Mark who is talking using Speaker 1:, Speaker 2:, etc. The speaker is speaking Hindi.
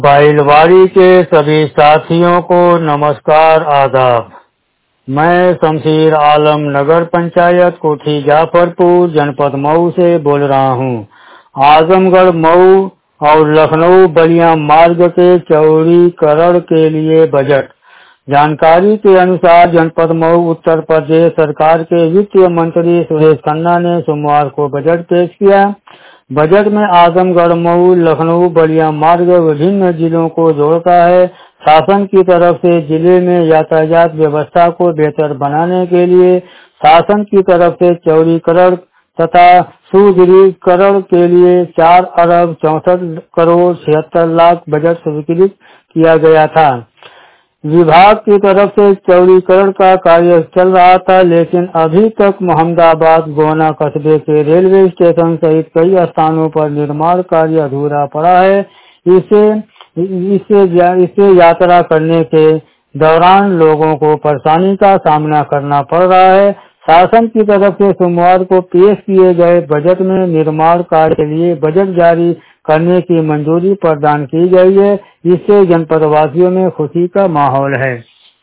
Speaker 1: बाइलवाड़ी के सभी साथियों को नमस्कार आदाब। मैं शमशीर आलम नगर पंचायत कोठी जाफरपुर जनपद मऊ से बोल रहा हूँ। आजमगढ़ मऊ और लखनऊ बलिया मार्ग के चौड़ीकरण के लिए बजट। जानकारी के अनुसार जनपद मऊ उत्तर प्रदेश सरकार के वित्त मंत्री सुरेश खन्ना ने सोमवार को बजट पेश किया। बजट में आजमगढ़ मऊ लखनऊ बलिया मार्ग विभिन्न जिलों को जोड़ता है। शासन की तरफ से जिले में यातायात व्यवस्था को बेहतर बनाने के लिए शासन की तरफ से चौड़ीकरण तथा सुदृढ़ीकरण के लिए 4 अरब 64 करोड़ 76 लाख बजट स्वीकृत किया गया था। विभाग की तरफ से चौड़ीकरण का कार्य चल रहा था, लेकिन अभी तक मोहम्मदाबाद गोना कस्बे के रेलवे स्टेशन सहित कई स्थानों पर निर्माण कार्य अधूरा पड़ा है। इससे यात्रा करने के दौरान लोगों को परेशानी का सामना करना पड़ रहा है। शासन की तरफ से सोमवार को पेश किए गए बजट में निर्माण कार्य के लिए बजट जारी करने की मंजूरी प्रदान की गई है। इससे जनपदवासियों में खुशी का माहौल है।